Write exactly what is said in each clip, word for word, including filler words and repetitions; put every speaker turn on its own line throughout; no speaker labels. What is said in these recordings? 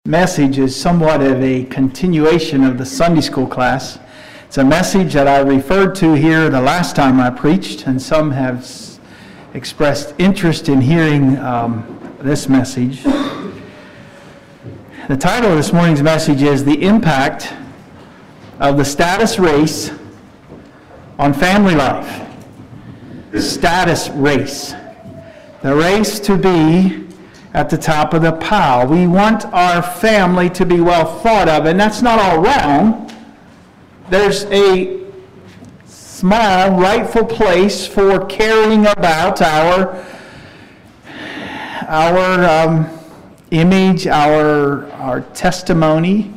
Message is somewhat of a continuation of the Sunday school class. It's a message that I referred to here the last time I preached, and some have s- expressed interest in hearing um, this message. The title of this morning's message is The Impact of the Status Race on Family Life. Status race. The race to be at the top of the pile. We want our family to be well thought of, and that's not all wrong. There's a small, rightful place for caring about our our um, image, our our testimony.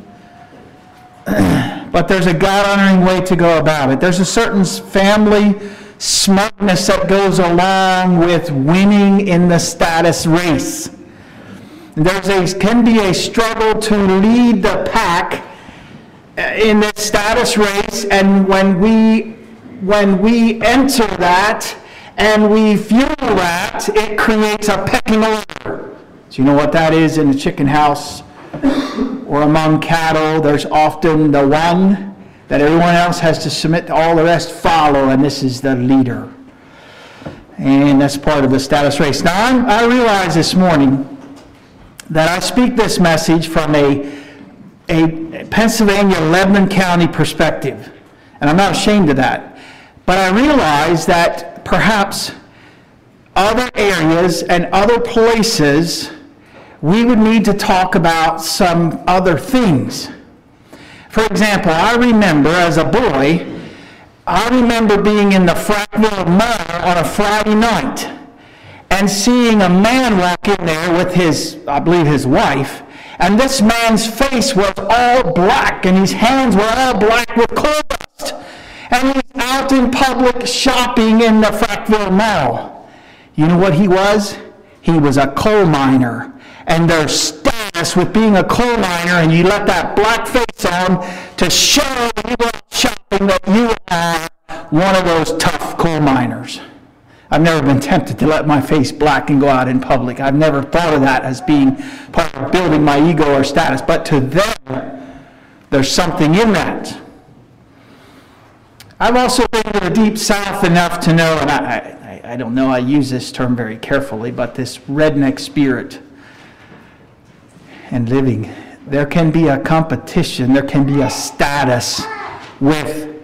But there's a God-honoring way to go about it. There's a certain family smartness that goes along with winning in the status race. There's a can be a struggle to lead the pack in the status race, and when we when we enter that and we fuel that, it creates a pecking order. So you know what that is in the chicken house or among cattle? There's often the one that everyone else has to submit to, all the rest follow, and this is the leader. And that's part of the status race. Now, I'm, I realize this morning that I speak this message from a, a Pennsylvania, Lebanon County perspective. And I'm not ashamed of that. But I realize that perhaps other areas and other places, we would need to talk about some other things. For example, I remember as a boy, I remember being in the Frackville Mall on a Friday night and seeing a man walk in there with his, I believe his wife, and this man's face was all black and his hands were all black with coal dust. And he's out in public shopping in the Frackville Mall. You know what he was? He was a coal miner. And there's status with being a coal miner, and you let that black face on to show when you go out shopping that you are one of those tough coal miners. I've never been tempted to let my face black and go out in public. I've never thought of that as being part of building my ego or status. But to them, there's something in that. I've also been to the Deep South enough to know, and I, I, I don't know, I use this term very carefully, but this redneck spirit and living, there can be a competition, there can be a status with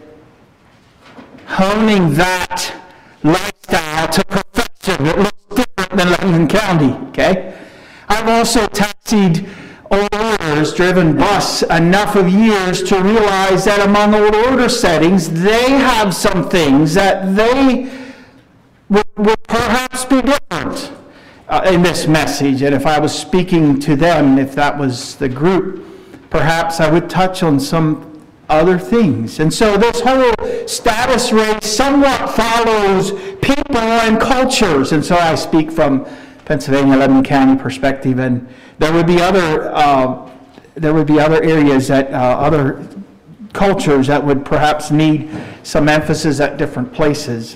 honing that lifestyle to perfection. It looks different than Lebanon County, okay? I've also taxied old orders, driven bus enough of years to realize that among old order settings, they have some things that they would, would perhaps be different uh, in this message. And if I was speaking to them, if that was the group, perhaps I would touch on some other things. And so this whole status race somewhat follows people and cultures. And so I speak from Pennsylvania, Lebanon County perspective, and there would be other uh, there would be other areas that uh, other cultures that would perhaps need some emphasis at different places.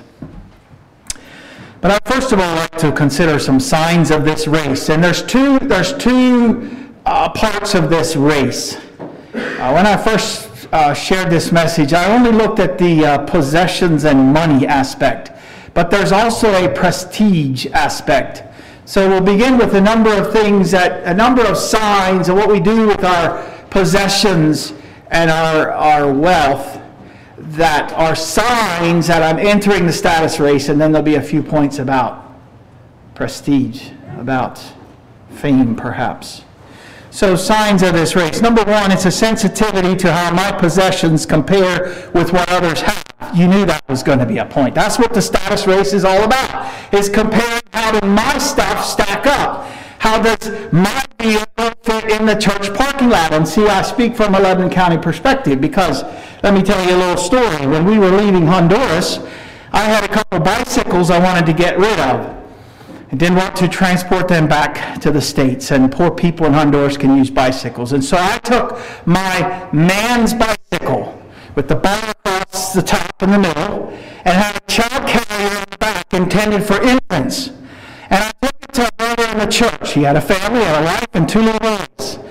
But I first of all like to consider some signs of this race. And there's two there's two uh, parts of this race. Uh, when I first Uh, shared this message, I only looked at the uh, possessions and money aspect, but there's also a prestige aspect. So we'll begin with a number of things, that a number of signs of what we do with our possessions and our, our wealth that are signs that I'm entering the status race, and then there'll be a few points about prestige, about fame perhaps. So signs of this race. Number one, it's a sensitivity to how my possessions compare with what others have. You knew that was going to be a point. That's what the status race is all about, is comparing how does my stuff stack up. How does my vehicle fit in the church parking lot? And see, I speak from a Lebanon County perspective because, let me tell you a little story. When we were leaving Honduras, I had a couple of bicycles I wanted to get rid of. I didn't want to transport them back to the States, and poor people in Honduras can use bicycles. And so I took my man's bicycle with the bar across the top in the middle and had a child carrier in the back intended for infants. And I took it to a brother in the church. He had a family, had a wife, and two little boys.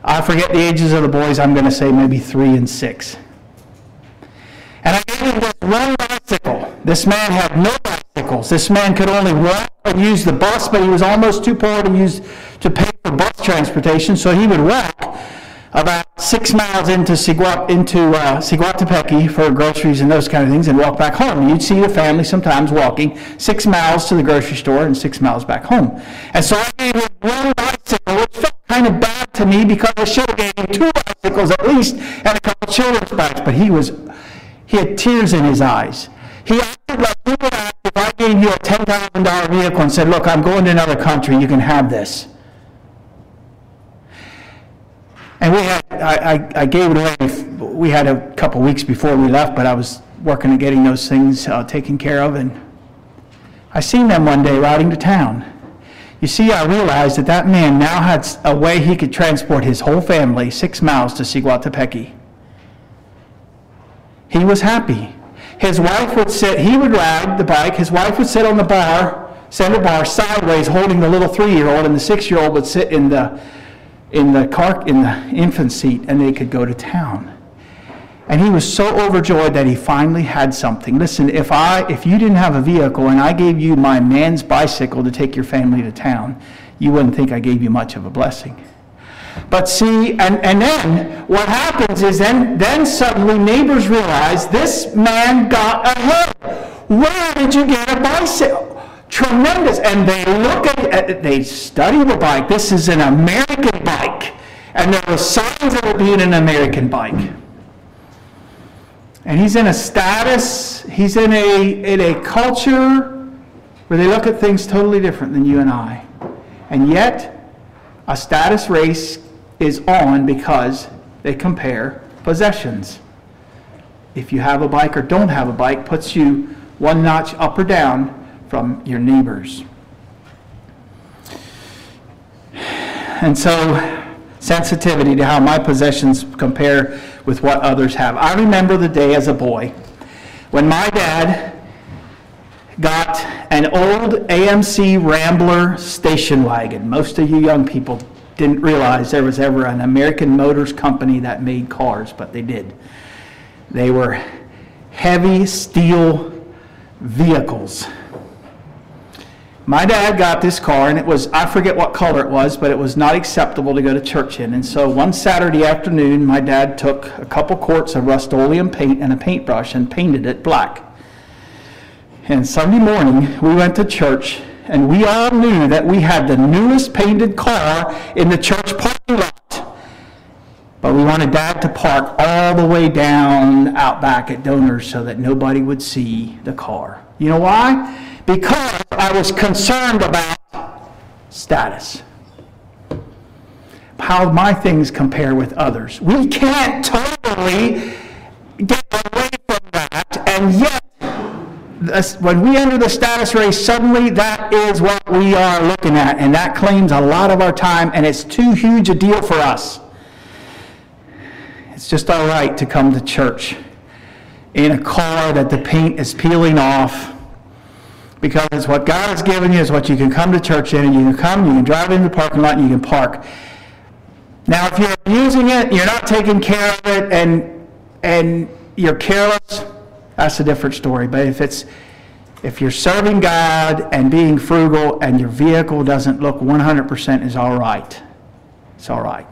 I forget the ages of the boys. I'm going to say maybe three and six. And I gave him this one bicycle. This man had no bicycles. This man could only walk or use the bus, but he was almost too poor to use to pay for bus transportation, so he would walk about six miles into Sigua, into uh, Siguatepec for groceries and those kind of things, and walk back home. You'd see the family sometimes walking six miles to the grocery store and six miles back home. And so I gave him one bicycle, which felt kind of bad to me because I should have gave him two bicycles at least and a couple children's bikes. But he was, he had tears in his eyes. He acted like you would act if I gave you a ten thousand dollar vehicle and said, look, I'm going to another country, you can have this. And we had, I, I, I gave it away, we had a couple weeks before we left, but I was working at getting those things uh, taken care of, and I seen them one day riding to town. You see, I realized that that man now had a way he could transport his whole family six miles to Siguatepec. He was happy. His wife would sit, he would ride the bike, his wife would sit on the bar, center bar, sideways, holding the little three-year-old, and the six-year-old would sit in the in the car, in the infant seat, and they could go to town. And he was so overjoyed that he finally had something. Listen, if I, if you didn't have a vehicle and I gave you my man's bicycle to take your family to town, you wouldn't think I gave you much of a blessing. But see, and, and then what happens is then, then suddenly neighbors realize this man got ahead. Where did you get a bicycle? Tremendous. And they look at it, they study the bike. This is an American bike. And there were signs of it being an American bike. And he's in a status, he's in a, in a culture where they look at things totally different than you and I. And yet, a status race is on because they compare possessions. If you have a bike or don't have a bike, puts you one notch up or down from your neighbors. And so, sensitivity to how my possessions compare with what others have. I remember the day as a boy when my dad got an old A M C Rambler station wagon. Most of you young people didn't realize there was ever an American Motors company that made cars, but they did. They were heavy steel vehicles. My dad got this car, and it was, I forget what color it was, but it was not acceptable to go to church in. And so one Saturday afternoon, my dad took a couple quarts of Rust-Oleum paint and a paintbrush and painted it black. And Sunday morning, we went to church, and we all knew that we had the newest painted car in the church parking lot. But we wanted Dad to park all the way down out back at Donors so that nobody would see the car. You know why? Because I was concerned about status. How my things compare with others. We can't totally get away from that, and yet when we enter the status race, suddenly that is what we are looking at, and that claims a lot of our time, and it's too huge a deal for us. It's just all right to come to church in a car that the paint is peeling off, because it's what God has given you, is what you can come to church in, and you can come, you can drive into the parking lot, and you can park. Now, if you're abusing it, you're not taking care of it, and and you're careless, that's a different story. But if it's if you're serving God and being frugal, and your vehicle doesn't look one hundred percent, is all right. It's all right.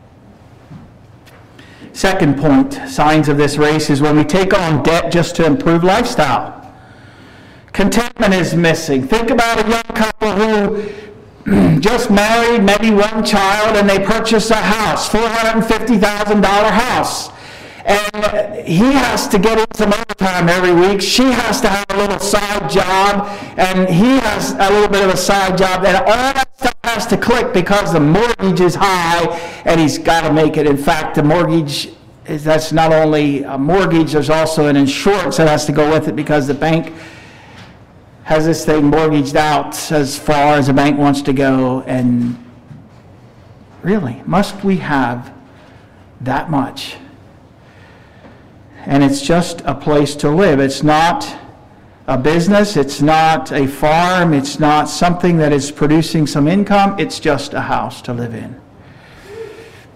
Second point, signs of this race, is when we take on debt just to improve lifestyle. Contentment is missing. Think about a young couple who just married, maybe one child, and they purchase a house, four hundred fifty thousand dollars house. And he has to get in some overtime every week. She has to have a little side job, and he has a little bit of a side job. And all that stuff has to click because the mortgage is high, and he's got to make it. In fact, the mortgage, is that's not only a mortgage, there's also an insurance that has to go with it, because the bank has this thing mortgaged out as far as the bank wants to go. And really, must we have that much? And it's just a place to live. It's not a business. It's not a farm. It's not something that is producing some income. It's just a house to live in.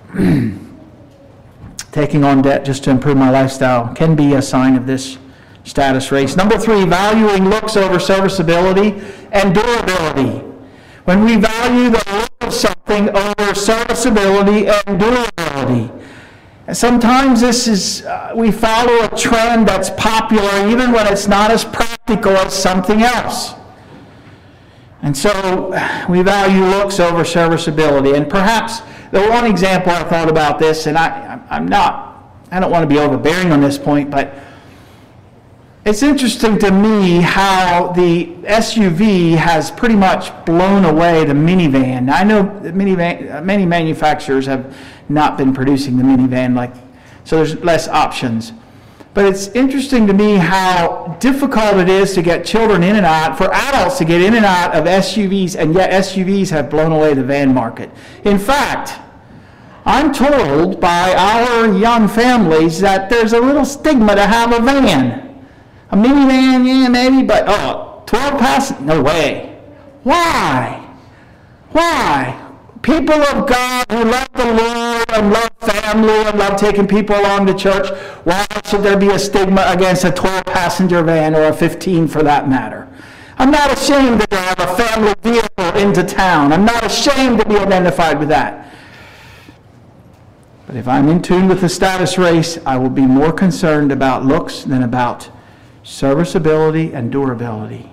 taking on debt just to improve my lifestyle can be a sign of this status race. Number three, valuing looks over serviceability and durability. When we value the look of something over serviceability and durability. And sometimes this is, uh, we follow a trend that's popular even when it's not as practical as something else. And so we value looks over serviceability. And perhaps the one example I thought about this, and I, I'm not, I don't want to be overbearing on this point, but it's interesting to me how the S U V has pretty much blown away the minivan. Now, I know that minivan, many manufacturers have not been producing the minivan, like, so there's less options. But it's interesting to me how difficult it is to get children in and out, for adults to get in and out of S U Vs, and yet S U Vs have blown away the van market. In fact, I'm told by our young families that there's a little stigma to have a van. A minivan, yeah, maybe, but oh, twelve passenger, no way. Why? Why? People of God who love the Lord and love family and love taking people along to church, why should there be a stigma against a twelve passenger van or a fifteen for that matter? I'm not ashamed to drive a family vehicle into town. I'm not ashamed to be identified with that. But if I'm in tune with the status race, I will be more concerned about looks than about serviceability and durability.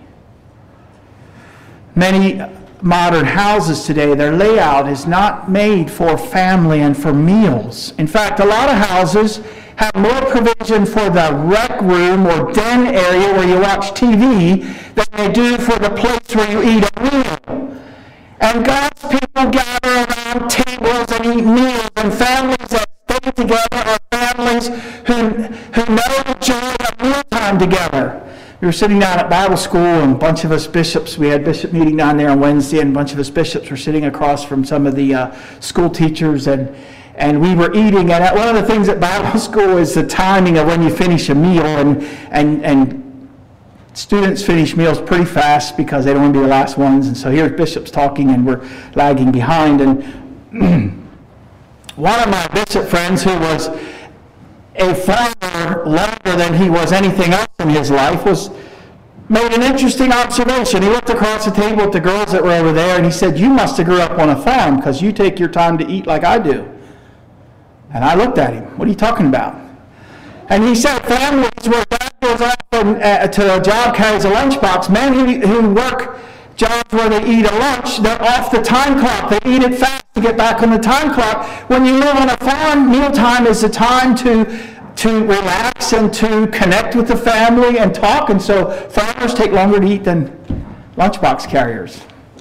Many modern houses today, their layout is not made for family and for meals. In fact, a lot of houses have more provision for the rec room or den area where you watch T V than they do for the place where you eat a meal. And God's people gather around tables and eat meals, and families that stay together are families who, who know the joy of mealtime together. We were sitting down at Bible school, and a bunch of us bishops, we had bishop meeting down there on Wednesday, and a bunch of us bishops were sitting across from some of the uh, school teachers, and and we were eating. And one of the things at Bible school is the timing of when you finish a meal, and and and students finish meals pretty fast because they don't want to be the last ones. And so here's bishops talking, and we're lagging behind. And one of my bishop friends, who was a farmer longer than he was anything else in his life, was made an interesting observation. He looked across the table at the girls that were over there, and he said, "You must have grew up on a farm because you take your time to eat like I do." And I looked at him. "What are you talking about?" And he said, families where dad goes off and, uh, to a job, carries a lunchbox, men who, who work jobs where they eat a lunch, they're off the time clock. They eat it fast to get back on the time clock. When you live on a farm, mealtime is the time to, to relax and to connect with the family and talk. And so farmers take longer to eat than lunchbox carriers.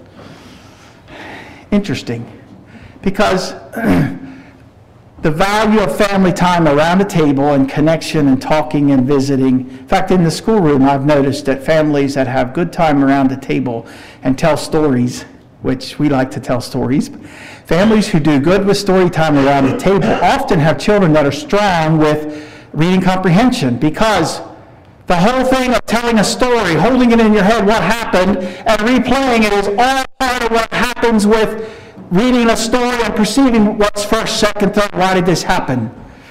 Interesting. Because the value of family time around a table and connection and talking and visiting. In fact, in the schoolroom, I've noticed that families that have good time around the table and tell stories, which we like to tell stories, families who do good with story time around the table often have children that are strong with reading comprehension, because the whole thing of telling a story, holding it in your head what happened, and replaying it is all part of what happens with reading a story and perceiving what's first, second, third, why did this happen?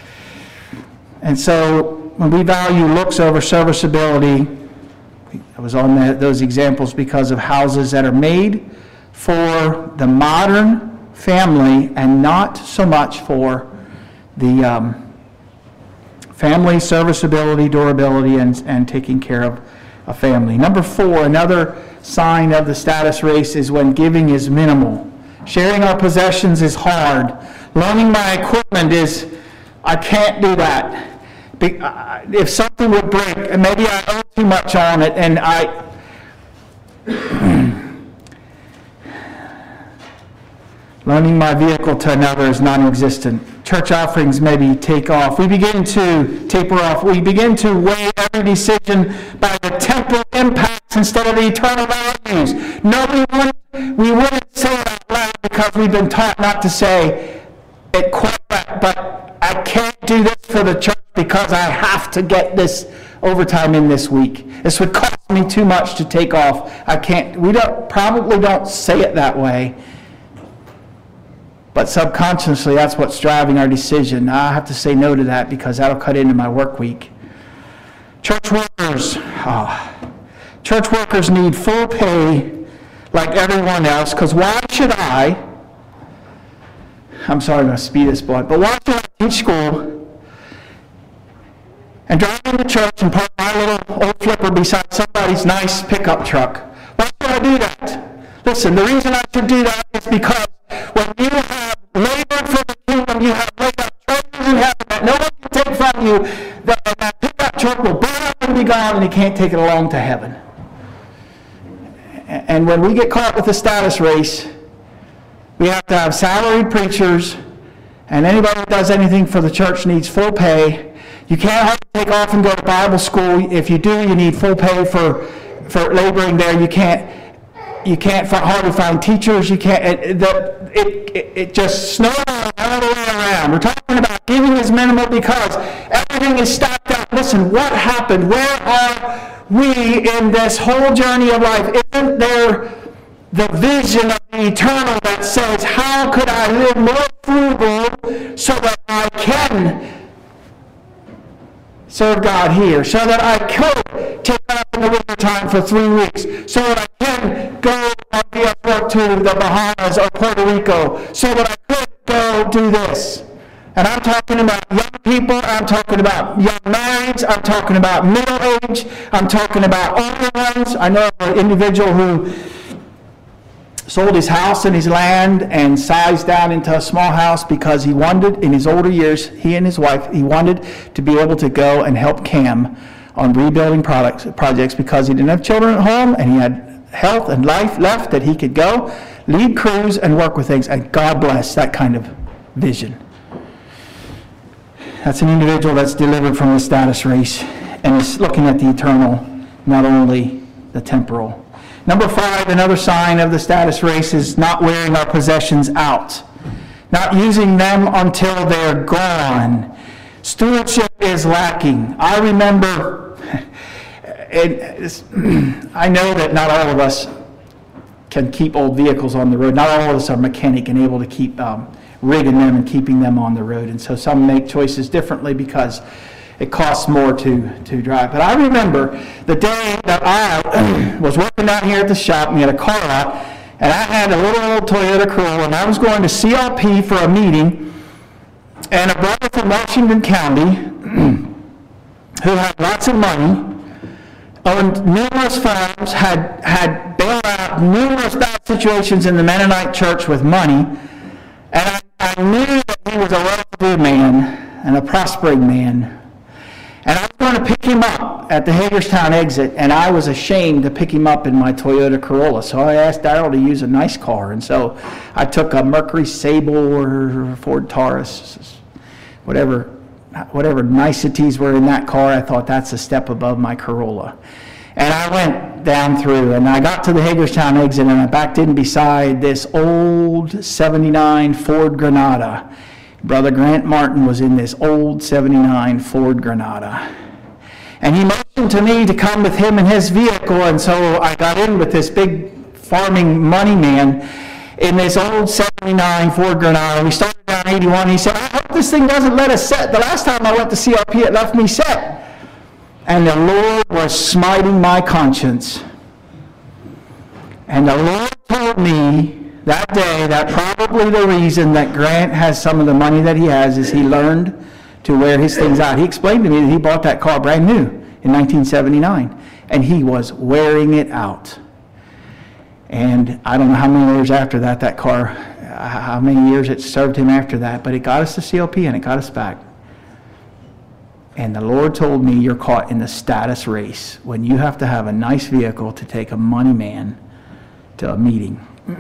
And so when we value looks over serviceability, I was on the, those examples because of houses that are made for the modern family and not so much for the um, family serviceability, durability, and, and taking care of a family. Number four, another sign of the status race is when giving is minimal. Sharing our possessions is hard. Loaning my equipment is, I can't do that. Be, uh, if something would break, and maybe I owe too much on it, and I... Loaning my vehicle to another is non-existent. Church offerings maybe take off. We begin to taper off. We begin to weigh every decision by the temporal impacts instead of the eternal values. No, we wouldn't, we wouldn't say it out loud because we've been taught not to say it quite right, but I can't do this for the church because I have to get this overtime in this week. This would cost me too much to take off. I can't. We don't probably don't say it that way. But subconsciously, that's what's driving our decision. I have to say no to that because that'll cut into my work week. Church workers. Oh, church workers need full pay like everyone else, because why should I, I'm sorry, I'm going to speed this boy, but why should I teach school and drive into church and park my little old flipper beside somebody's nice pickup truck? Why should I do that? Listen, the reason I should do that is because when you have labored for the kingdom, you have laid up treasures in heaven that no one can take from you, that, that pickup truck will burn up and be gone, and you can't take it along to heaven. And when we get caught with the status race, we have to have salaried preachers, and anybody who does anything for the church needs full pay. You can't hardly take off and go to Bible school. If you do, you need full pay for, for laboring there. You can't you can't hardly find teachers. You can't. It, the, it, it, it just snowballs all the way around. We're talking about giving is minimal because everything is stacked up. Listen, what happened? Where are we in this whole journey of life? Isn't there the vision of the eternal that says, how could I live more frugal so that I can serve God here, so that I could take off in the winter time for three weeks, so that I can go on V F work to the Bahamas or Puerto Rico, so that I could go do this. And I'm talking about young people, I'm talking about young marrieds, I'm talking about middle age, I'm talking about older ones. I know an individual who sold his house and his land and sized down into a small house because he wanted, in his older years, he and his wife, he wanted to be able to go and help Cam on rebuilding products, projects because he didn't have children at home and he had health and life left that he could go, lead crews, and work with things. And God bless that kind of vision. That's an individual that's delivered from the status race and is looking at the eternal, not only the temporal. Number five, another sign of the status race is not wearing our possessions out, not using them until they're gone. Stewardship is lacking. I remember, it, I know that not all of us can keep old vehicles on the road. Not all of us are mechanic and able to keep um, rigging them and keeping them on the road. And so some make choices differently because it costs more to, to drive. But I remember the day that I was working down here at the shop and we had a car lot, and I had a little old Toyota Corolla, and I was going to C L P for a meeting, and a brother from Washington County who had lots of money, owned numerous farms, had, had bailed out numerous bad situations in the Mennonite church with money, and I, I knew that he was a well-to-do man and a prospering man. And I was going to pick him up at the Hagerstown exit, and I was ashamed to pick him up in my Toyota Corolla. So I asked Darrell to use a nice car, and so I took a Mercury Sable or Ford Taurus, whatever, whatever niceties were in that car. I thought that's a step above my Corolla. And I went down through, and I got to the Hagerstown exit, and I backed in beside this old seventy-nine Ford Granada. Brother Grant Martin was in this old seventy-nine Ford Granada. And he motioned to me to come with him in his vehicle, and so I got in with this big farming money man in this old seventy-nine Ford Granada. We started down eighty-one. He said, I hope this thing doesn't let us set. The last time I went to C L P, it left me set. And the Lord was smiting my conscience. And the Lord told me that day that probably the reason that Grant has some of the money that he has is he learned to wear his things out. He explained to me that he bought that car brand new in nineteen seventy-nine, and he was wearing it out. And I don't know how many years after that, that car, how many years it served him after that, but it got us to C L P and it got us back. And the Lord told me, you're caught in the status race when you have to have a nice vehicle to take a money man to a meeting.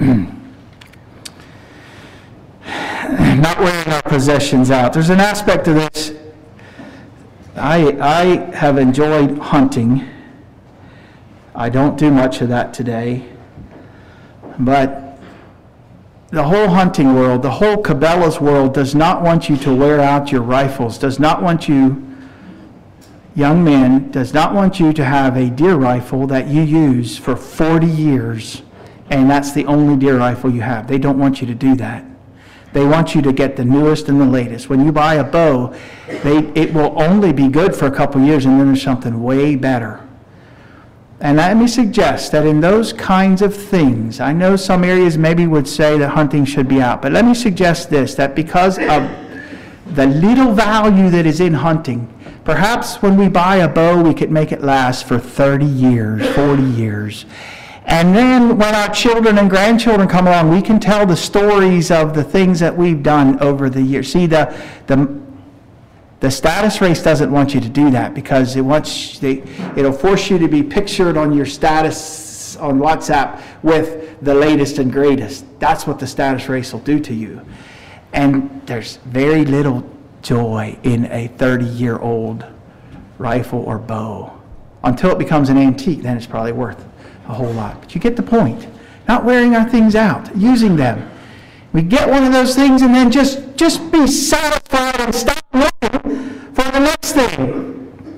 Not wearing our possessions out. There's an aspect of this. I, I have enjoyed hunting. I don't do much of that today. But the whole hunting world, the whole Cabela's world does not want you to wear out your rifles, does not want you, young men, does not want you to have a deer rifle that you use for forty years, and that's the only deer rifle you have. They don't want you to do that. They want you to get the newest and the latest. When you buy a bow, they, it will only be good for a couple years, and then there's something way better. And let me suggest that in those kinds of things, I know some areas maybe would say that hunting should be out, but let me suggest this, that because of the little value that is in hunting, perhaps when we buy a bow, we could make it last for thirty years, forty years. And then when our children and grandchildren come along, we can tell the stories of the things that we've done over the years. See, the the The status race doesn't want you to do that, because it wants they, it'll force you to be pictured on your status on WhatsApp with the latest and greatest. That's what the status race will do to you. And there's very little joy in a thirty-year-old rifle or bow. Until it becomes an antique, then it's probably worth a whole lot. But you get the point. Not wearing our things out, using them. We get one of those things and then just, just be satisfied and stop looking for the next thing.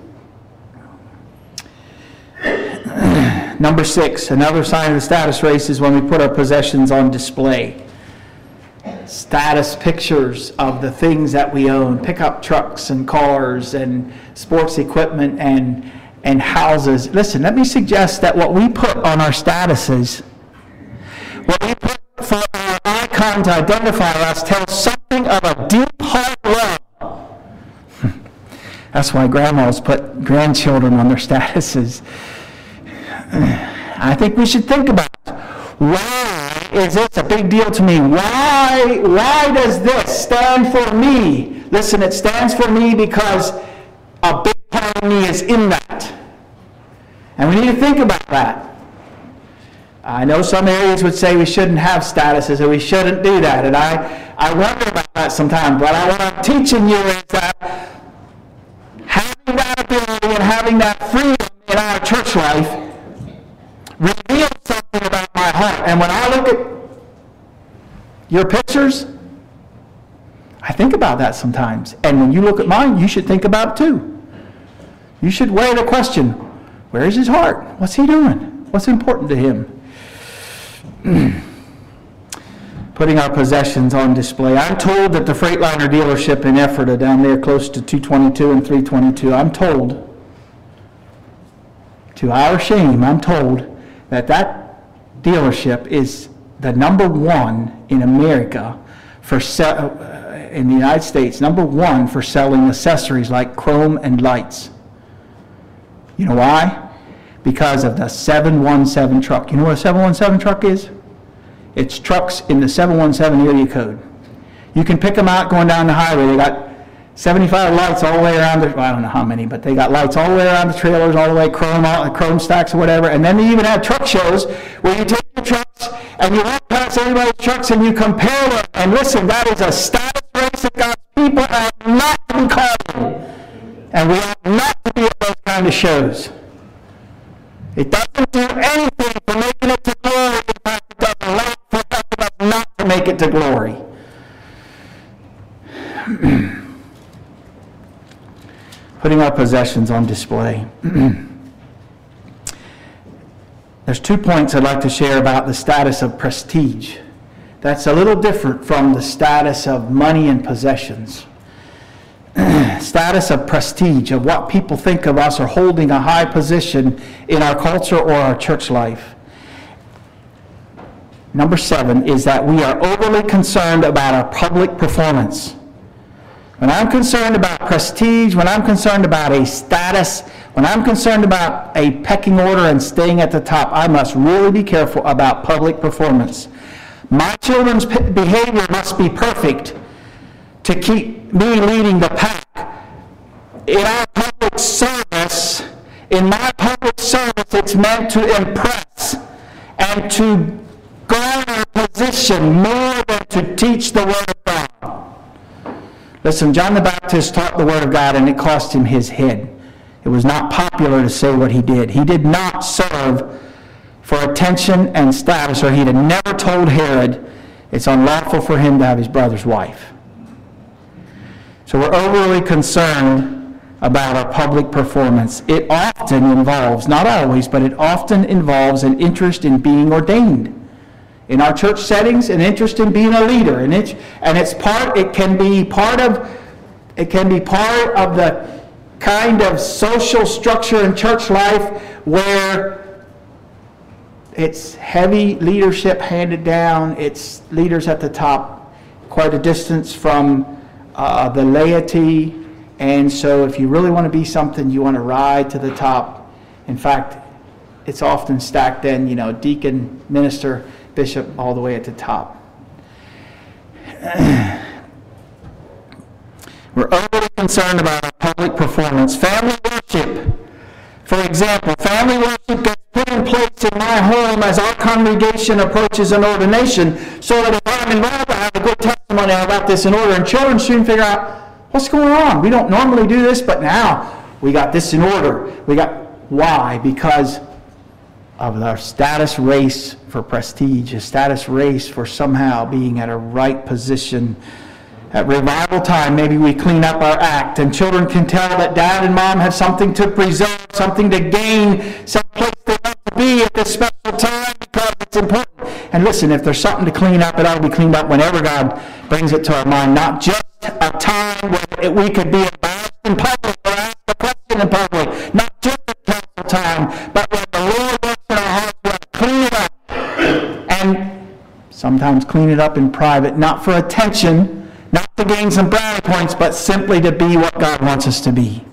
Number six, another sign of the status race is when we put our possessions on display. Status pictures of the things that we own, pickup trucks and cars and sports equipment and, and houses. Listen, let me suggest that what we put on our statuses, what we put for our icon to identify us, tells something of a deep heart love. That's why grandmas put grandchildren on their statuses. I think we should think about, why is this a big deal to me? Why, why does this stand for me? Listen, it stands for me because a big part of me is in that. And we need to think about that. I know some areas would say we shouldn't have statuses and we shouldn't do that, and I, I wonder about that sometimes. But what I'm teaching you is that having that ability and having that freedom in our church life reveals something about my heart. And when I look at your pictures, I think about that sometimes. And when you look at mine, you should think about it too. You should weigh the question, where is his heart? What's he doing? What's important to him? Putting our possessions on display. I'm told that the Freightliner dealership in Ephrata, down there close to two twenty-two and three twenty-two, I'm told, to our shame, I'm told that that dealership is the number one in America for se- uh, in the United States, number one for selling accessories like chrome and lights. You know why? Because of the seven one seven truck. You know what a seven one seven truck is? It's trucks in the seven one seven area code. You can pick them out going down the highway. They got seventy-five lights all the way around the, well, I don't know how many, but they got lights all the way around the trailers, all the way chrome, all, chrome stacks or whatever. And then they even have truck shows where you take the trucks and you walk past everybody's trucks and you compare them. And listen, that is a status race that God's people are not to be caught in. And we ought not to be at those kind of shows. It doesn't do anything for making it to glory. In fact, it does a lot for helping us not to make it to glory. Putting our possessions on display. There's two points I'd like to share about the status of prestige. That's a little different from the status of money and possessions. Status of prestige, of what people think of us or holding a high position in our culture or our church life. Number seven is that we are overly concerned about our public performance. When I'm concerned about prestige, when I'm concerned about a status, when I'm concerned about a pecking order and staying at the top, I must really be careful about public performance. My children's behavior must be perfect to keep me leading the pack. In our public service, in my public service, it's meant to impress and to garner position more than to teach the Word of God. Listen, John the Baptist taught the Word of God and it cost him his head. It was not popular to say what he did. He did not serve for attention and status, or he'd have never told Herod it's unlawful for him to have his brother's wife. So we're overly concerned about our public performance. It often involves, not always, but it often involves an interest in being ordained. in our church settings, an interest in being a leader, and it's and it's part. It can be part of. It can be part of the kind of social structure in church life where it's heavy leadership handed down. It's leaders at the top, quite a distance from uh, the laity. And so if you really want to be something, you want to ride to the top. In fact, it's often stacked then, you know, deacon, minister, bishop, all the way at the top. We're overly concerned about our public performance. Family worship, for example, family worship gets put in place in my home as our congregation approaches an ordination, so that if I'm involved, I have a good testimony about this in order, and children soon figure out, what's going on? We don't normally do this, but now we got this in order. We got, why? Because of our status race for prestige, a status race for somehow being at a right position. At revival time, maybe we clean up our act, and children can tell that dad and mom have something to preserve, something to gain, some place they want to be at this special time because it's important. And listen, if there's something to clean up, it ought to be cleaned up whenever God brings it to our mind, not just a time when we could be embarrassed in public or ask a question in public, not just a council time, but when the Lord works in our hearts, we have to clean it up. And sometimes clean it up in private, not for attention, not to gain some brownie points, but simply to be what God wants us to be.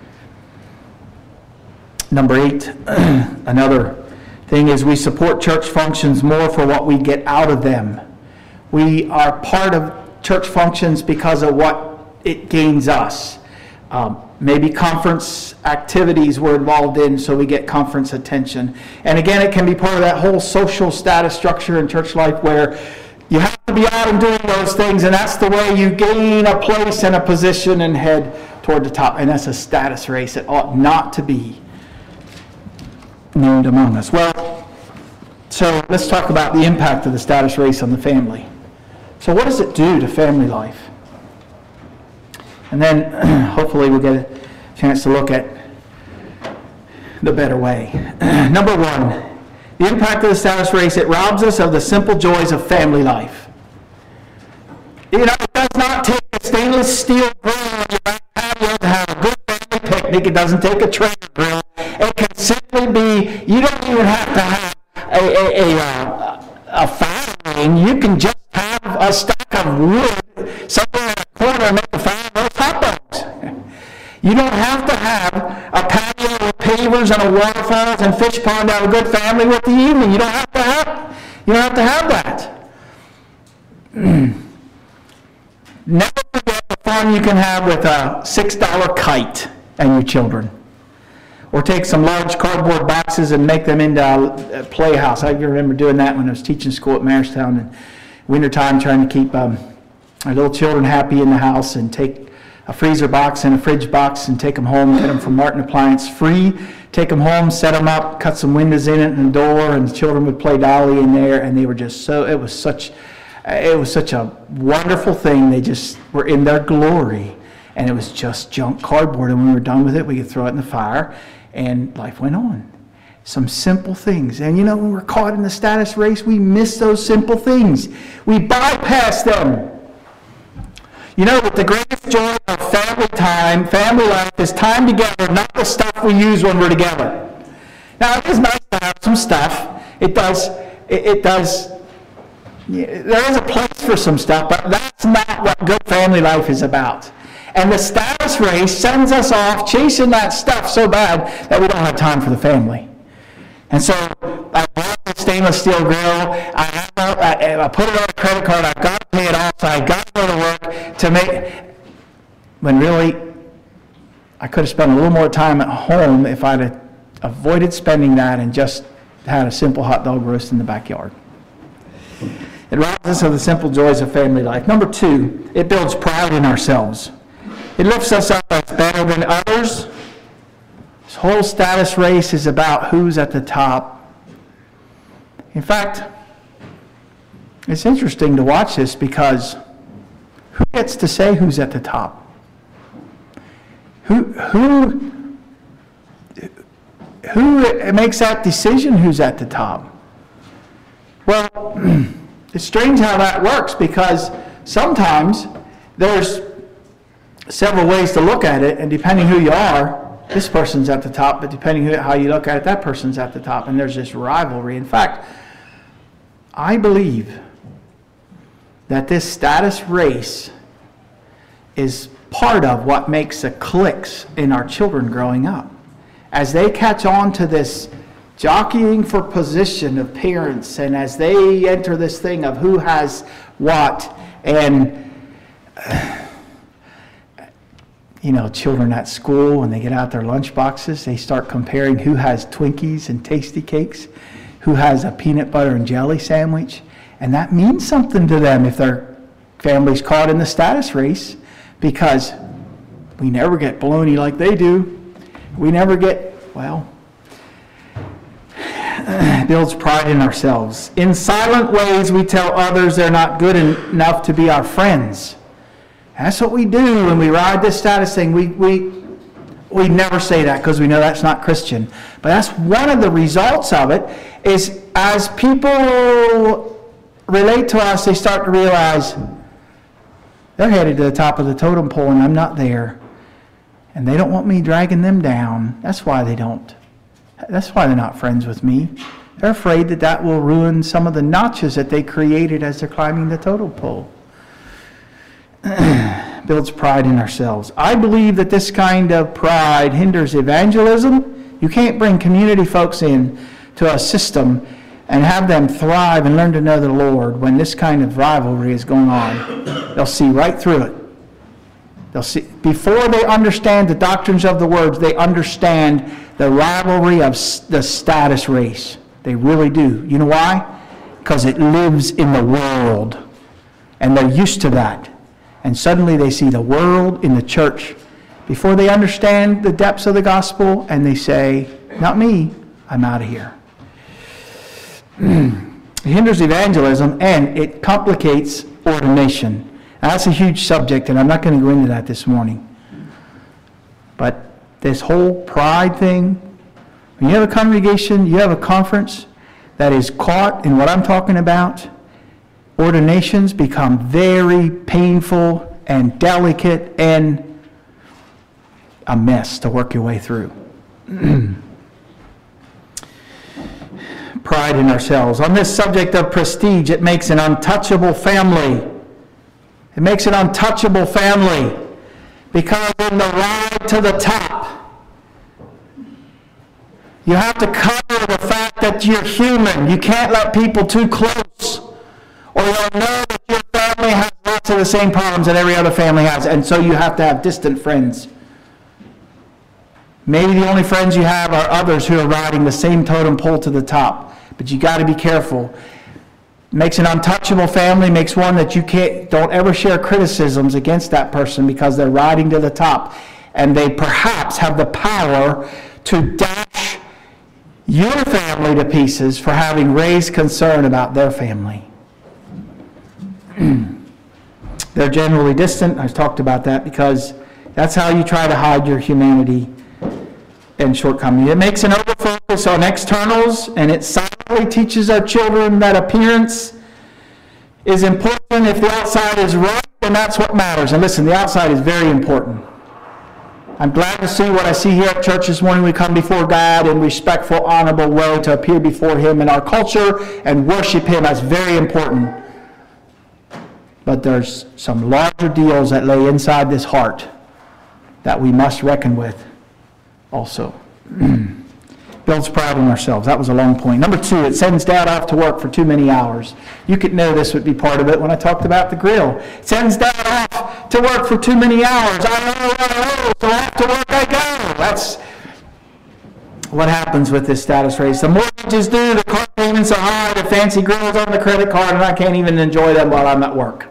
Number eight, another thing is we support church functions more for what we get out of them. We are part of church functions because of what it gains us. Um, maybe conference activities we're involved in, so we get conference attention. And again, it can be part of that whole social status structure in church life where you have to be out and doing those things, and that's the way you gain a place and a position and head toward the top. And that's a status race. It ought not to be named among us. Well, so let's talk about the impact of the status race on the family. So what does it do to family life? And then hopefully we'll get a chance to look at the better way. Number one, the impact of the status race, it robs us of the simple joys of family life. You know, it does not take a stainless steel grill on your back patio to have a good family picnic. It doesn't take a Traeger grill. It can simply be, you don't even have to have a, a, a, a, a fire ring. You can just have a stack of wood somewhere in a corner and make a fire and roast hot dogs. You don't have to have a patio with pavers and a waterfalls and fish pond to have a good family with the evening. You don't have to have, you don't have to have that. Never forget the fun you can have with a six dollar kite and your children. Or take some large cardboard boxes and make them into a playhouse. I remember doing that when I was teaching school at Marystown in wintertime, trying to keep um, our little children happy in the house, and take a freezer box and a fridge box and take them home, get them from Martin Appliance free, take them home, set them up, cut some windows in it and a door, and the children would play dolly in there, and they were just so, it was such, it was such a wonderful thing. They just were in their glory, and it was just junk cardboard, and when we were done with it, we could throw it in the fire, and life went on. Some simple things. And you know, when we're caught in the status race, we miss those simple things. We bypass them. You know that the greatest joy of family time, family life, is time together, not the stuff we use when we're together. Now, it is nice to have some stuff. It does, it, it does, there is a place for some stuff, but that's not what good family life is about. And the status race sends us off chasing that stuff so bad that we don't have time for the family. And so I bought a stainless steel grill. I, have a, I, I put it on a credit card. I've got to pay it off. So I've got to go to work to make. When really, I could have spent a little more time at home if I'd have avoided spending that and just had a simple hot dog roast in the backyard. It robs us of the simple joys of family life. Number two, it builds pride in ourselves. It lifts us up as better than others. This whole status race is about who's at the top. In fact, it's interesting to watch this because who gets to say who's at the top? Who, who, who makes that decision who's at the top? Well, it's strange how that works, because sometimes there's several ways to look at it, and depending who you are, this person's at the top, but depending who, how you look at it, that person's at the top, and there's this rivalry. In fact, I believe that this status race is part of what makes the cliques in our children growing up. As they catch on to this jockeying for position of parents, and as they enter this thing of who has what, and uh, you know, children at school, when they get out their lunch boxes, they start comparing who has Twinkies and Tasty Cakes, who has a peanut butter and jelly sandwich, and that means something to them if their family's caught in the status race, because we never get bologna like they do. We never get, well, builds pride in ourselves. In silent ways, we tell others they're not good enough to be our friends. That's what we do when we ride this status thing. We, we, we never say that because we know that's not Christian. But that's one of the results of it, is as people relate to us, they start to realize they're headed to the top of the totem pole and I'm not there. And they don't want me dragging them down. That's why they don't. That's why they're not friends with me. They're afraid that that will ruin some of the notches that they created as they're climbing the totem pole. Builds pride in ourselves. I believe that this kind of pride hinders evangelism. You can't bring community folks in to a system and have them thrive and learn to know the Lord when this kind of rivalry is going on. They'll see right through it. They'll see, before they understand the doctrines of the words, they understand the rivalry of the status race. They really do. You know why? Because it lives in the world. And they're used to that. And suddenly they see the world in the church before they understand the depths of the gospel, and they say, not me, I'm out of here. It hinders evangelism, and it complicates ordination. Now, that's a huge subject, and I'm not going to go into that this morning. But this whole pride thing, when you have a congregation, you have a conference that is caught in what I'm talking about, ordinations become very painful and delicate and a mess to work your way through. Pride in ourselves. On this subject of prestige, it makes an untouchable family. It makes an untouchable family because in the ride to the top, you have to cover the fact that you're human. You can't let people too close, or you'll know that your family has lots of the same problems that every other family has, and so you have to have distant friends. Maybe the only friends you have are others who are riding the same totem pole to the top, but you got to be careful. Makes an untouchable family, makes one that you can't, don't ever share criticisms against that person because they're riding to the top, and they perhaps have the power to dash your family to pieces for having raised concern about their family. They're generally distant. I've talked about that because that's how you try to hide your humanity and shortcomings. It makes an overfocus on externals, and it silently teaches our children that appearance is important. If the outside is right, then that's what matters. And listen, the outside is very important. I'm glad to see what I see here at church this morning. We come before God in respectful, honorable way to appear before Him in our culture and worship Him. That's very important. But there's some larger deals that lay inside this heart that we must reckon with also. Builds pride in ourselves. That was a long point. Number two, it sends Dad off to work for too many hours. You could know this would be part of it when I talked about the grill. It sends Dad off to work for too many hours. I know, I know, so off to work I go. That's what happens with this status race. The mortgages due, the car payments are high, the fancy grills on the credit card, and I can't even enjoy them while I'm at work.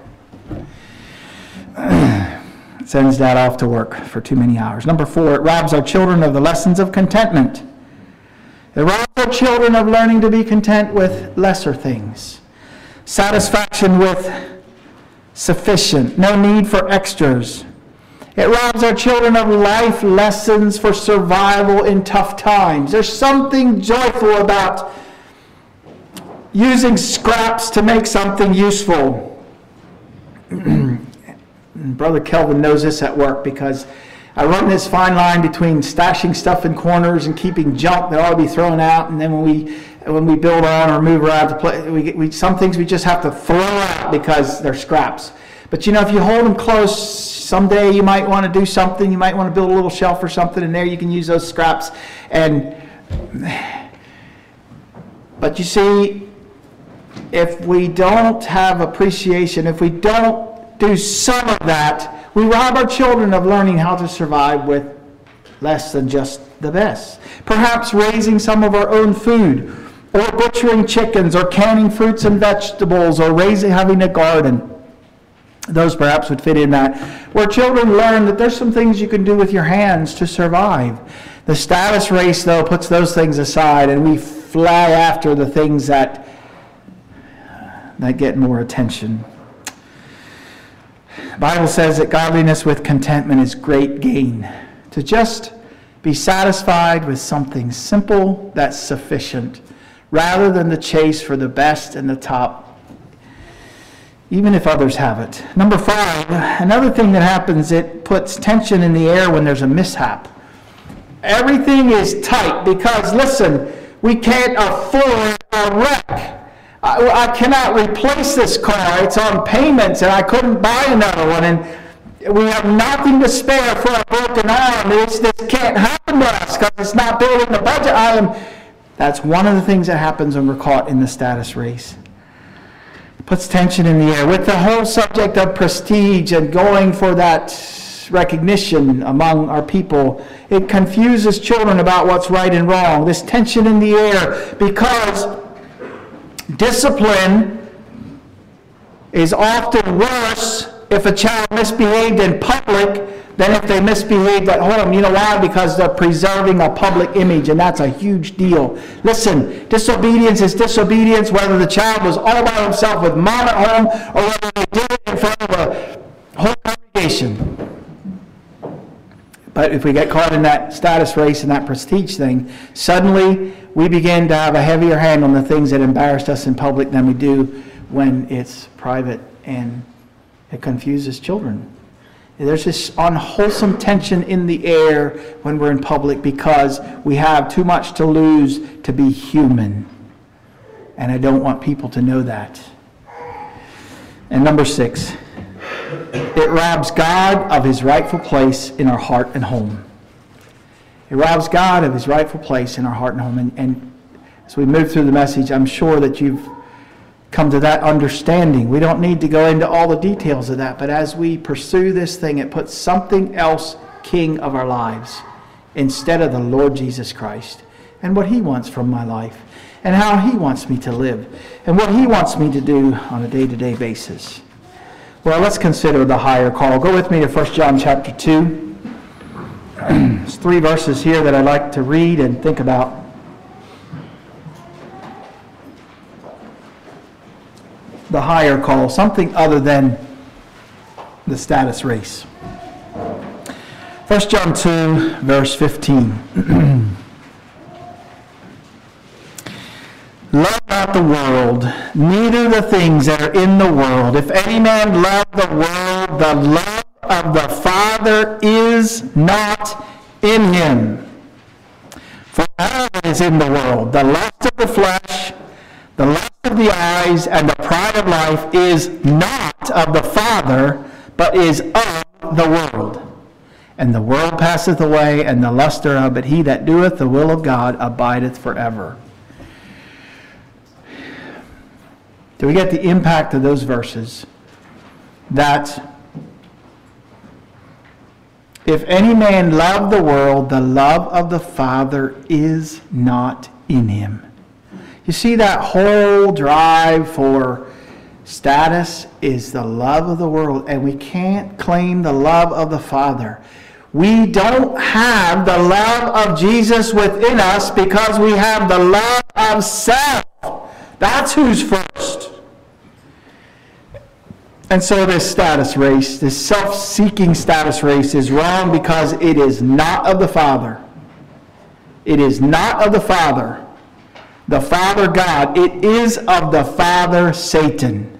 It sends Dad off to work for too many hours. Number four, it robs our children of the lessons of contentment. It robs our children of learning to be content with lesser things. Satisfaction with sufficient. No need for extras. It robs our children of life lessons for survival in tough times. There's something joyful about using scraps to make something useful. Brother Kelvin knows this at work, because I run this fine line between stashing stuff in corners and keeping junk that ought to be thrown out. And then when we when we build on or move around to play, we, we some things we just have to throw out because they're scraps. But you know, if you hold them close, someday you might want to do something. You might want to build a little shelf or something, and there you can use those scraps. And but you see, if we don't have appreciation, if we don't do some of that, we rob our children of learning how to survive with less than just the best. Perhaps raising some of our own food, or butchering chickens, or canning fruits and vegetables, or raising, having a garden. Those perhaps would fit in that. Where children learn that there's some things you can do with your hands to survive. The status race, though, puts those things aside, and we fly after the things that, that get more attention. The Bible says that godliness with contentment is great gain. To just be satisfied with something simple that's sufficient, rather than the chase for the best and the top, even if others have it. Number five, another thing that happens, it puts tension in the air when there's a mishap. Everything is tight because, listen, we can't afford a wreck. I, I cannot replace this car. It's on payments, and I couldn't buy another one. And we have nothing to spare for a broken arm. This, this can't happen to us because it's not built in the budget item. That's one of the things that happens when we're caught in the status race. It puts tension in the air. With the whole subject of prestige and going for that recognition among our people, it confuses children about what's right and wrong. This tension in the air, because discipline is often worse if a child misbehaved in public than if they misbehaved at home. You know why? Because they're preserving a public image, and that's a huge deal. Listen, disobedience is disobedience, whether the child was all by himself with mom at home or whether they did it in front of a whole congregation. But if we get caught in that status race and that prestige thing, suddenly we begin to have a heavier hand on the things that embarrassed us in public than we do when it's private, and it confuses children. There's this unwholesome tension in the air when we're in public because we have too much to lose to be human. And I don't want people to know that. And number six, it robs God of his rightful place in our heart and home. It robs God of his rightful place in our heart and home. And, and as we move through the message, I'm sure that you've come to that understanding. We don't need to go into all the details of that, but as we pursue this thing, it puts something else king of our lives instead of the Lord Jesus Christ and what he wants from my life and how he wants me to live and what he wants me to do on a day-to-day basis. Well, let's consider the higher call. Go with me to First John chapter two. There's three verses here that I'd like to read and think about. The higher call, something other than the status race. First John two, verse fifteen. Love not the world, neither the things that are in the world. If any man love the world, the love of the Father is not in him. For all that is in the world, the lust of the flesh, the lust of the eyes, and the pride of life is not of the Father, but is of the world. And the world passeth away, and the lust thereof, but he that doeth the will of God abideth forever. Do we get the impact of those verses? That if any man love the world, the love of the Father is not in him. You see, that whole drive for status is the love of the world, and we can't claim the love of the Father. We don't have the love of Jesus within us because we have the love of self. That's who's first. And so this status race, this self-seeking status race is wrong because it is not of the Father. It is not of the Father. the Father God. It is of the father Satan.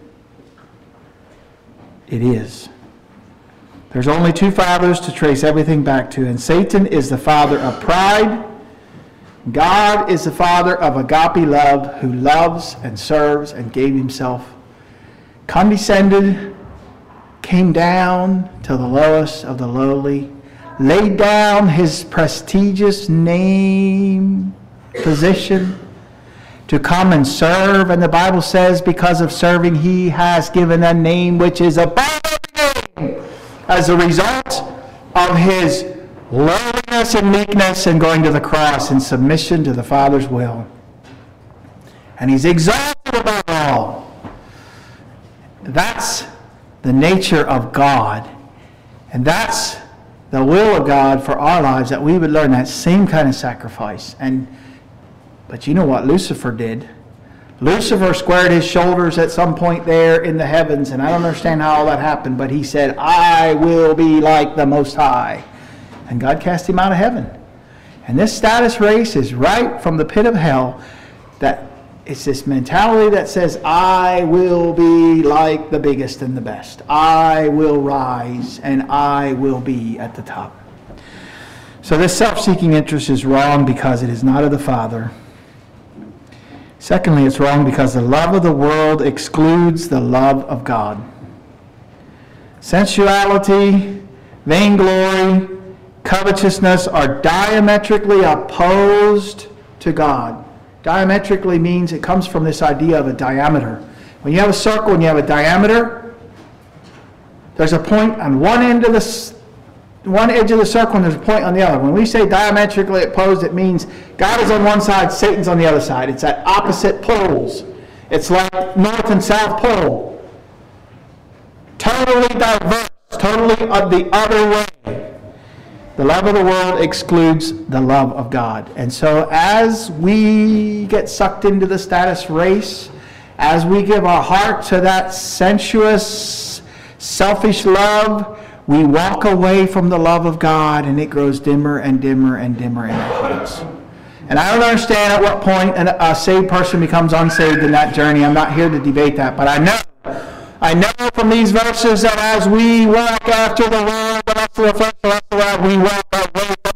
It is. There's only two fathers to trace everything back to, and Satan is the father of pride. God is the father of agape love, who loves and serves and gave himself, condescended, came down to the lowest of the lowly, laid down his prestigious name, position, to come and serve. And the Bible says, because of serving, he has given a name which is above every name, as a result of his lowliness and meekness and going to the cross in submission to the Father's will. And he's exalted above all. That's the nature of God. And that's the will of God for our lives, that we would learn that same kind of sacrifice. And but you know what Lucifer did? Lucifer squared his shoulders at some point there in the heavens, and I don't understand how all that happened, but he said, I will be like the Most High. And God cast him out of heaven. And this status race is right from the pit of hell, that it's this mentality that says, I will be like the biggest and the best. I will rise and I will be at the top. So this self-seeking interest is wrong because it is not of the Father. Secondly, it's wrong because the love of the world excludes the love of God. Sensuality, vainglory, covetousness are diametrically opposed to God. Diametrically means it comes from this idea of a diameter. When you have a circle and you have a diameter, there's a point on one end of the one edge of the circle and there's a point on the other. When we say diametrically opposed, it means God is on one side, Satan's on the other side. It's at opposite poles. It's like North and South Pole. Totally diverse, totally the other way. The love of the world excludes the love of God. And so as we get sucked into the status race, as we give our heart to that sensuous, selfish love, we walk away from the love of God, and it grows dimmer and dimmer and dimmer in our hearts. And I don't understand at what point a saved person becomes unsaved in that journey. I'm not here to debate that, but I know I know from these verses that as we walk after the world, the rest of the flesh, the rest of the world, we walk away from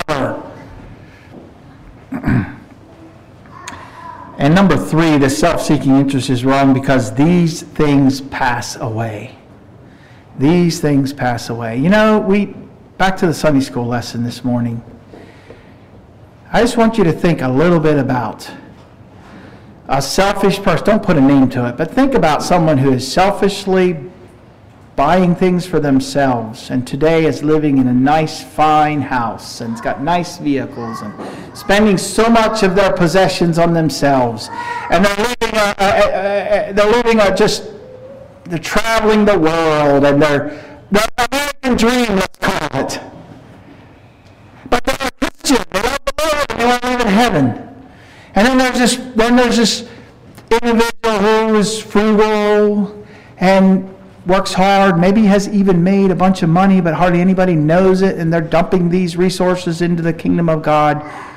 the Father. And number three, the self-seeking interest is wrong because these things pass away. These things pass away. You know, we back to the Sunday school lesson this morning. I just want you to think a little bit about a selfish person. Don't put a name to it, but think about someone who is selfishly buying things for themselves and today is living in a nice, fine house and it's got nice vehicles and spending so much of their possessions on themselves. And they're living a, a, a, a, they're living a just, they're traveling the world and they're, they're American dream, let's call it. But they're a Christian, they love the Lord and they want to live in heaven. And then there's this then there's this individual who is frugal and works hard, maybe has even made a bunch of money, but hardly anybody knows it, and they're dumping these resources into the kingdom of God.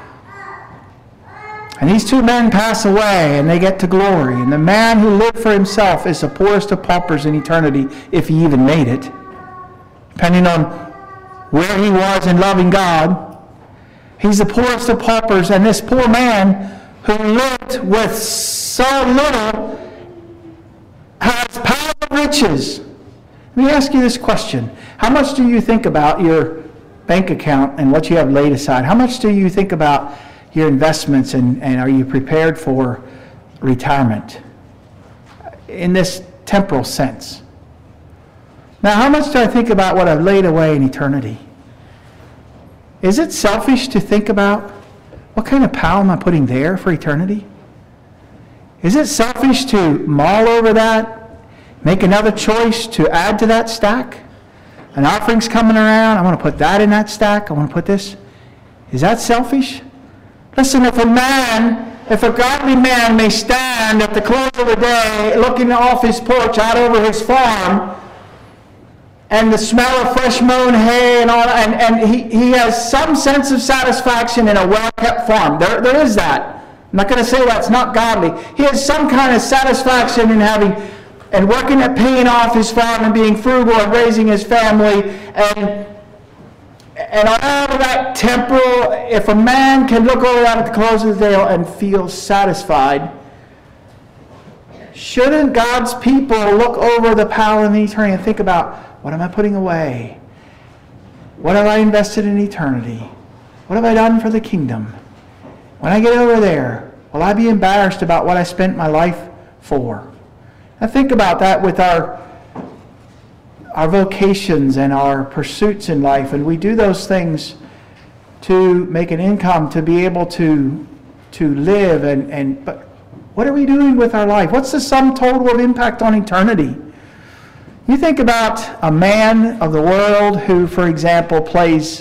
And these two men pass away, and they get to glory. And the man who lived for himself is the poorest of paupers in eternity, if he even made it, depending on where he was in loving God. He's the poorest of paupers, and this poor man who lived with so little has power of riches. Let me ask you this question. How much do you think about your bank account and what you have laid aside? How much do you think about your investments, and, and are you prepared for retirement in this temporal sense? Now, how much do I think about what I've laid away in eternity? Is it selfish to think about what kind of pile am I putting there for eternity? Is it selfish to mull over that, make another choice to add to that stack? An offering's coming around, I want to put that in that stack, I want to put this. Is that selfish? Listen, if a man, if a godly man may stand at the close of the day looking off his porch out over his farm, and the smell of fresh mown hay and all, and, and he, he has some sense of satisfaction in a well-kept farm. There, there is that. I'm I'm not going to say that's not godly. He has some kind of satisfaction in having and working at paying off his farm and being frugal and raising his family and and all of that temporal. If a man can look over that at the close of the day and feel satisfied, shouldn't God's people look over the power and the eternity and think about, what am I putting away? What have I invested in eternity? What have I done for the kingdom? When I get over there, will I be embarrassed about what I spent my life for? Now think about that with our our vocations and our pursuits in life, and we do those things to make an income, to be able to to live, and, and but what are we doing with our life? What's the sum total of impact on eternity? You think about a man of the world who, for example, plays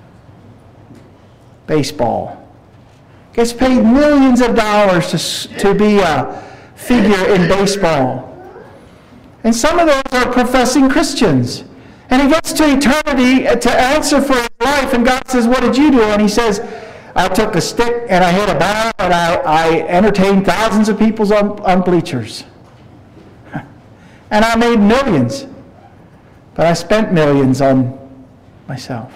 baseball, gets paid millions of dollars to, to be a figure in baseball. And some of those are professing Christians. And he gets to eternity to answer for his life, and God says, what did you do? And he says, I took a stick and I hit a ball and I, I entertained thousands of people on, on bleachers. And I made millions. But I spent millions on myself.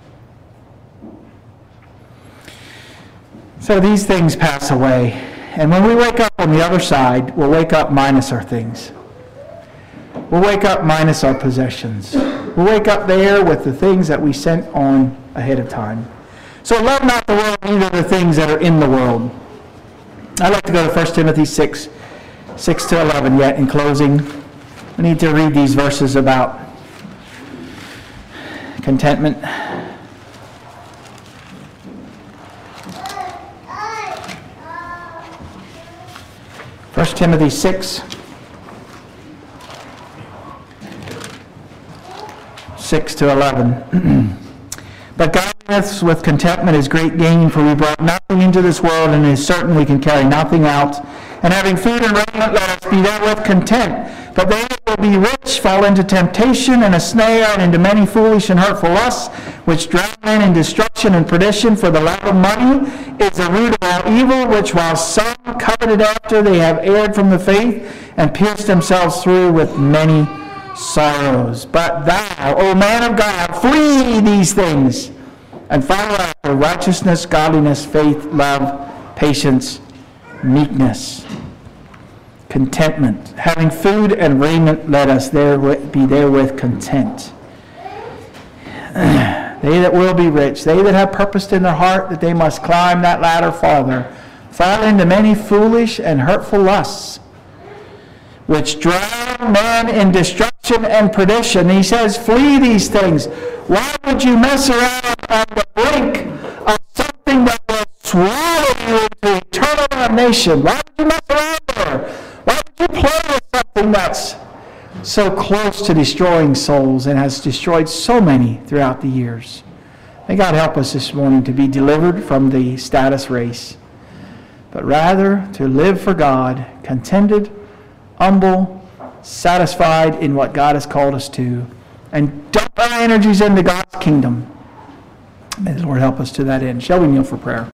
So these things pass away. And when we wake up on the other side, we'll wake up minus our things. We'll wake up minus our possessions. We'll wake up there with the things that we sent on ahead of time. So love not the world, neither the things that are in the world. I'd like to go to First Timothy six, six to eleven yet in closing. We need to read these verses about contentment. First Timothy six, six to eleven. But godliness with contentment is great gain, for we brought nothing into this world, and it is certain we can carry nothing out. And having food and raiment, let us be therewith content. But they that will be rich fall into temptation and a snare, and into many foolish and hurtful lusts, which drown men in destruction and perdition. For the love of money is the root of all evil, which while some coveted after, they have erred from the faith, and pierced themselves through with many sorrows. But thou, O man of God, flee these things, and follow after righteousness, godliness, faith, love, patience, meekness, contentment. Having food and raiment, let us therewith be therewith content. They that will be rich, they that have purposed in their heart that they must climb that ladder farther, fall into many foolish and hurtful lusts, which drown man in destruction and perdition. He says, flee these things. Why would you mess around on the brink of something that will swallow you into eternal damnation? Why would you mess around there? Why would you play with something that's so close to destroying souls and has destroyed so many throughout the years? May God help us this morning to be delivered from the status race, but rather to live for God, contented, humble, satisfied in what God has called us to, and dump our energies into God's kingdom. May the Lord help us to that end. Shall we kneel for prayer?